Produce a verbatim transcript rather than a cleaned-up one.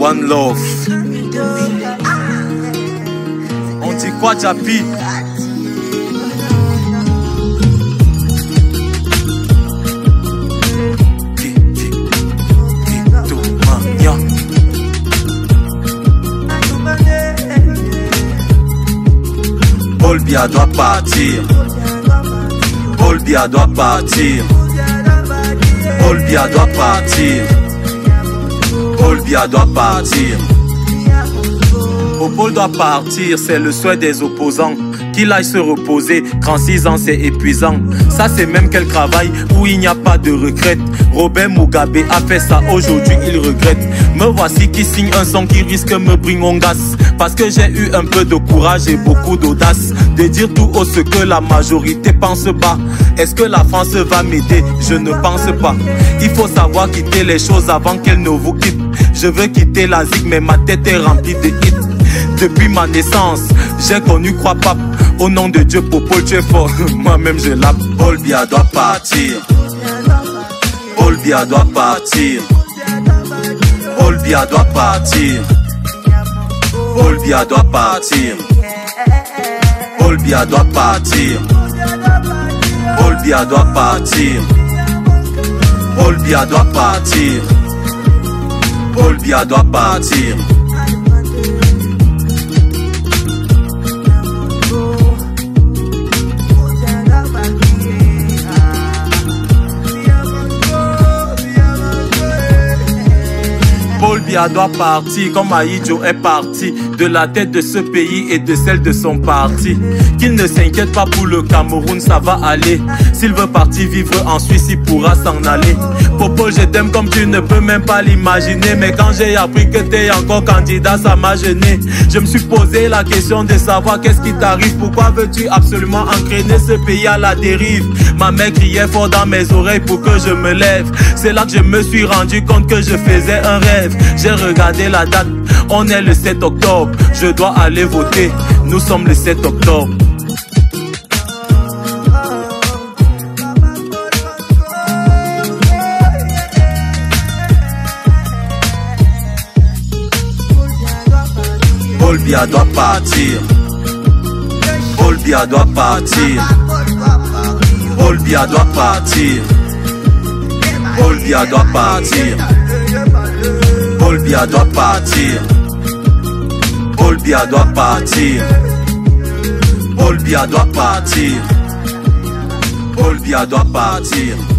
One love. On dit quoi, Japi? Paul Biya doit partir. Paul Biya doit partir. Paul Biya doit partir. Paul Biya doit partir. Paul doit partir, c'est le souhait des opposants. Qu'il aille se reposer, trente-six ans c'est épuisant. Ça c'est même quel travail où il n'y a pas de regrette. Robert Mugabe a fait ça, aujourd'hui il regrette. Me voici qui signe un son qui risque me bring on gas. Parce que j'ai eu un peu de courage et beaucoup d'audace de dire tout haut ce que la majorité pense pas. Est-ce que la France va m'aider? Je ne pense pas. Il faut savoir quitter les choses avant qu'elles ne vous quittent. Je veux quitter la zig mais ma tête est remplie de hits. Depuis ma naissance, j'ai connu croix pape. Au nom de Dieu, Popol, tu es fort. Moi-même je l'appe. Paul Biya doit partir. Paul Biya doit partir. Paul Biya doit partir. Paul Biya doit partir. Paul Biya doit partir. Paul Biya doit partir. Paul Biya doit partir. Paul Biya doit partir. Paul Biya doit partir comme Ahidjo est parti de la tête de ce pays et de celle de son parti. Qu'il ne s'inquiète pas pour le Cameroun, ça va aller. S'il veut partir vivre en Suisse, il pourra s'en aller. Popol, je t'aime comme tu ne peux même pas l'imaginer. Mais quand j'ai appris que t'es encore candidat, ça m'a gêné. Je me suis posé la question de savoir qu'est-ce qui t'arrive. Pourquoi veux-tu absolument entraîner ce pays à la dérive? Ma mère criait fort dans mes oreilles pour que je me lève. C'est là que je me suis rendu compte que je faisais un rêve. J'ai regardé la date, on est le sept octobre. Je dois aller voter, nous sommes le sept octobre. Paul Biya doit partir. Paul Biya doit partir. Paul Biya doit partir. Paul Biya doit partir. Paul Biya doit partir. Paul Biya doit partir. Paul Biya doit partir. Paul Biya doit partir.